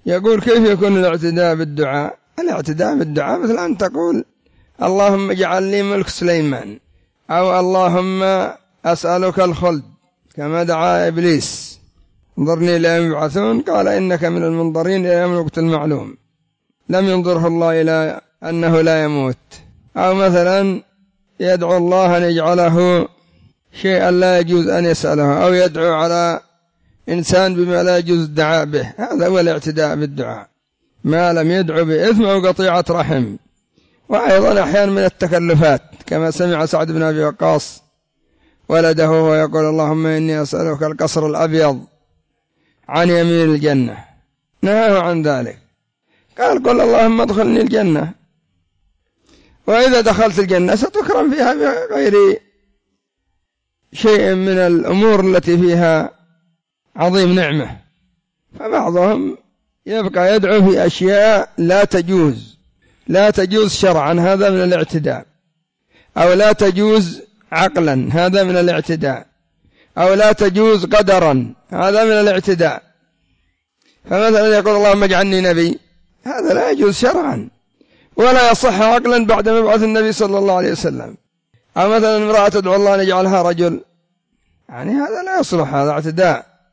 يقول كيف يكون الاعتداء بالدعاء؟ الاعتداء بالدعاء مثل أن تقول اللهم اجعل لي ملك سليمان، أو اللهم أسألك الخلد، كما دعا إبليس انظرني لأن يبعثون، قال إنك من المنظرين إلى يوم الوقت المعلوم، لم ينظره الله إلى أنه لا يموت. أو مثلا يدعو الله أن يجعله شيئا لا يجوز أن يسأله، أو يدعو على إنسان بما لا يجوز الدعاء به، هذا هو الاعتداء بالدعاء، ما لم يدعو بإثم أو قطيعة رحم. وأيضا أحيانا من التكلفات، كما سمع سعد بن أبي وقاص ولده ويقول اللهم إني أسألك القصر الأبيض عن يمين الجنة، نهاه عن ذلك، قال قل اللهم ادخلني الجنة، وإذا دخلت الجنة ستكرم فيها بغير شيء من الأمور التي فيها عظيم نعمة. فبعضهم يبقى يدعو في أشياء لا تجوز شرعا، هذا من الاعتداء، أو لا تجوز عقلا، هذا من الاعتداء، أو لا تجوز قدرا، هذا من الاعتداء. فمثلا يقول اللهم اجعلني نبي، هذا لا يجوز شرعا ولا يصح عقلا بعد مبعث النبي صلى الله عليه وسلم. أو مثلا امرأة تدعو الله أن يجعلها رجل، يعني هذا لا يصلح، هذا اعتداء.